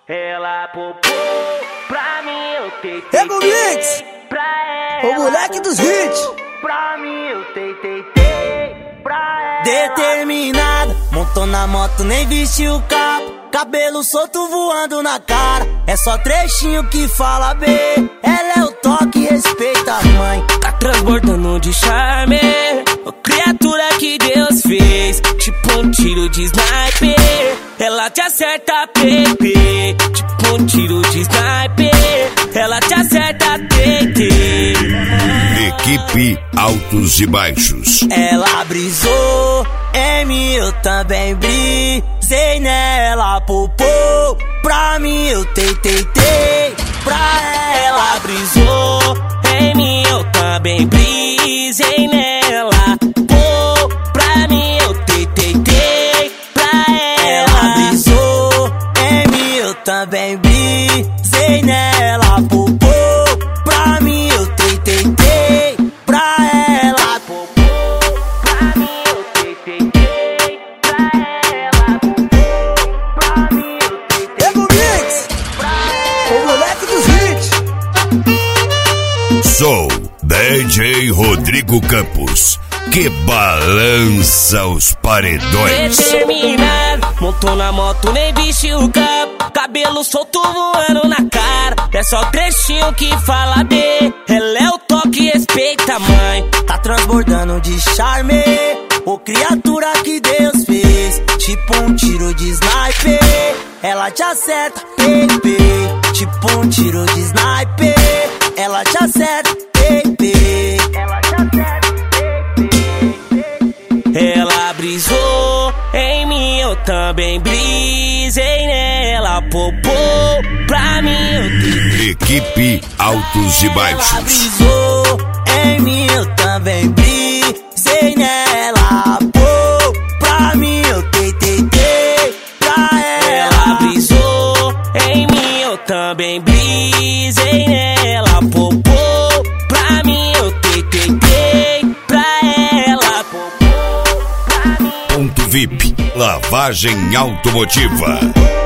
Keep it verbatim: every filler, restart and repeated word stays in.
Ela popou pra mim, eu tentei. Ego Mix, pra ela, o moleque dos hits. Pra mim, eu tentei, pra ela. Determinada, montou na moto, nem vestiu o capo. Cabelo solto voando na cara. É só trechinho que fala bem. Ela é o toque, respeita a mãe. Tá transbordando de charme, ô criatura que Deus fez. Tipo um tiro de sniper, ela te acerta, Pepe. Tipo um tiro de sniper, ela te acerta, Tete. Equipe Altos e Baixos. Ela brisou em mim, eu também brisei nela. Popou pra mim, eu tentei, pra ela. Brisou em mim, eu também brisei nela. Pô, pra mim eu tentei, pra ela. Ela brisou em mim, eu também brisei nela. Popou pra mim, eu tentei, pra ela. Popou pra mim, eu tentei, pra ela. Popou pra mim, eu tentei. Ego Mix, o moleque dos hits. Sou D J Rodrigo Campos, que balança os paredões. Determinado, montou na moto, nem vestiu o campo. Cabelo solto voando na cara. É só trechinho que fala B. Ela é o toque, respeita a mãe. Tá transbordando de charme, ô criatura que Deus fez. Tipo um tiro de sniper, ela te acerta, Pepe. Tipo um tiro de sniper, ela te acerta, Pepe. Ela te acerta, Ela brisou em mim, eu também brisei nela. Popou pra mim, eu tentei. Equipe Altos e Ela Baixos. brisou em mim, eu também brisei nela. Pô, pra mim eu tentei, pra ela. Ela brisou em mim, eu também brisei nela. Popou pra mim, eu tentei, pra ela. Ponto V I P, lavagem automotiva.